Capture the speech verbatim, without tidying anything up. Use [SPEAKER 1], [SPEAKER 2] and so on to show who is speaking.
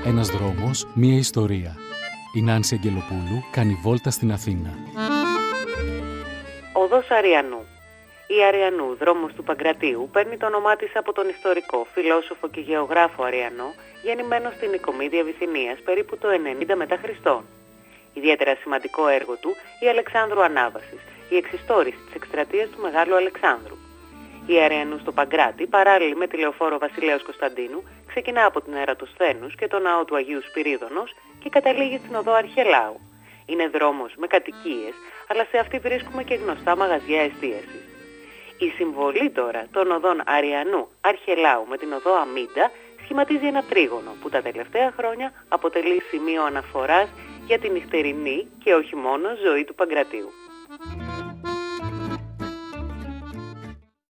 [SPEAKER 1] Ένας δρόμος, μία ιστορία. Η Νάνση Αγγελοπούλου κάνει βόλτα στην Αθήνα.
[SPEAKER 2] Οδός Αριανού. Η Αριανού, δρόμος του Παγκρατίου, παίρνει το όνομά της από τον ιστορικό, φιλόσοφο και γεωγράφο Αριανό, γεννημένο στην Νικομίδια Βυθινίας περίπου το ενενήντα μετά Χριστόν. Ιδιαίτερα σημαντικό έργο του, η Αλεξάνδρου Ανάβασης, η εξιστόρηση της εκστρατείας του Μεγάλου Αλεξάνδρου. Η Αριανού στο Παγκράτη, παράλληλη με τη λεωφόρο Βασιλέως Κωνσταντίνου, ξεκινά από την Ερατοσθένους και το ναό του Αγίου Σπυρίδωνος και καταλήγει στην οδό Αρχελάου. Είναι δρόμος με κατοικίες, αλλά σε αυτή βρίσκουμε και γνωστά μαγαζιά εστίασης. Η συμβολή τώρα των οδών Αριανού, Αρχελάου με την οδό Αμίντα σχηματίζει ένα τρίγωνο που τα τελευταία χρόνια αποτελεί σημείο αναφοράς για την νυχτερινή και όχι μόνο ζωή του Παγκρατίου.